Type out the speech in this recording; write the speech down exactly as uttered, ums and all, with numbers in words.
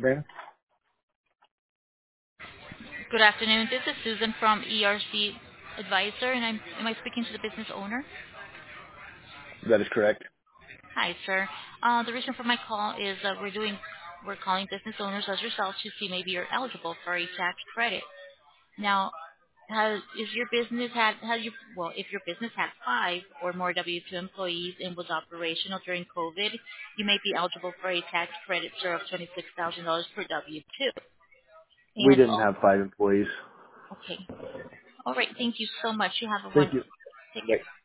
Broadband? Good afternoon. This is Susan from E R C Advisor, and I'm am I speaking to the business owner? That is correct. Hi, sir. Uh, the reason for my call is uh, we're doing we're calling business owners as yourself to see maybe you're eligible for a tax credit. Now, has is your business had have you well if your business had five or more W two employees and was operational during COVID, you may be eligible for a tax credit, sir, of twenty six thousand dollars per W two. We And didn't oh, have five employees. okay, all right. Thank you so much. You have a Thank wonderful. you. Take Bye. care.